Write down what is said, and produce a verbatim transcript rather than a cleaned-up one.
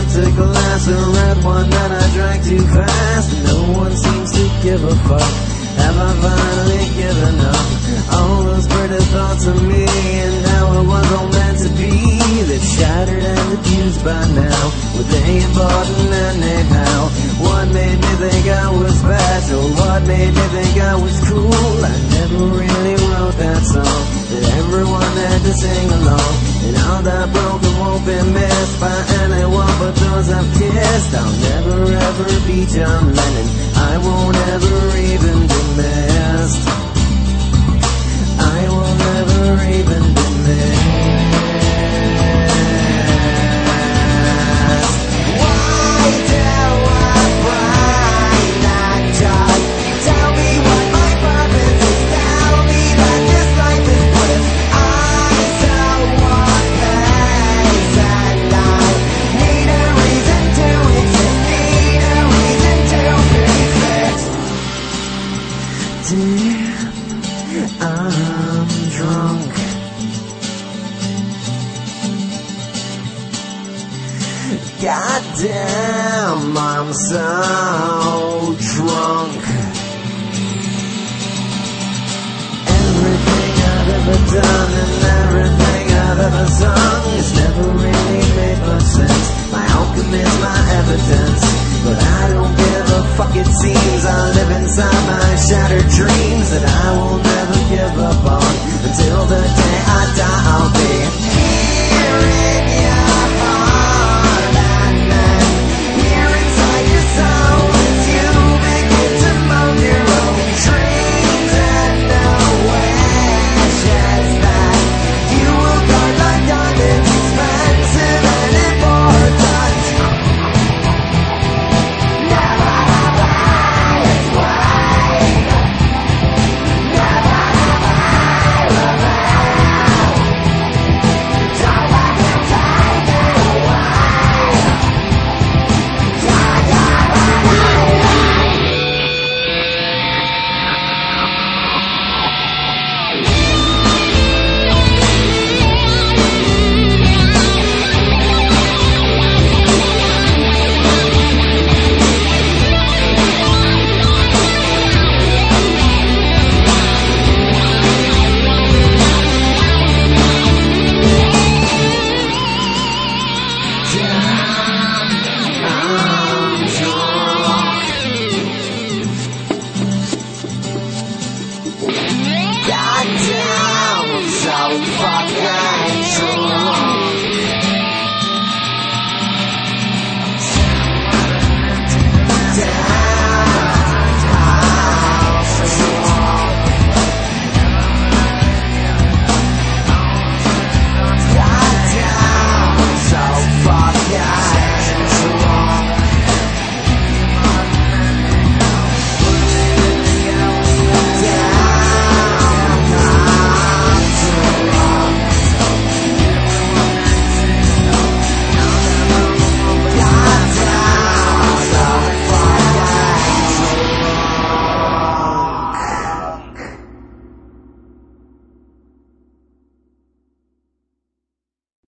took a glass of red wine that I drank too fast. No one seems to give a fuck. Have I finally given up all those pretty thoughts of me and how it was all meant to be? They're shattered and abused by now. Were they important anyhow? What made me think I was special? What made me think I was cool? I never really wrote that song that everyone had to sing along. And all that broken won't be missed by anyone but those I've kissed. I'll never ever be John Lennon. I won't ever even be missed. I will never even be missed. Why do I cry that joy? Tell me what my purpose is. Tell me that this life is bliss. I so want peace and I need a reason to exist. Need a reason to exist. Dear, I'm drunk. Goddamn, I'm so drunk. Everything I've ever done and everything I've ever sung has never really made much sense. My alchemy is my evidence, but I don't give a fuck, it seems I live inside my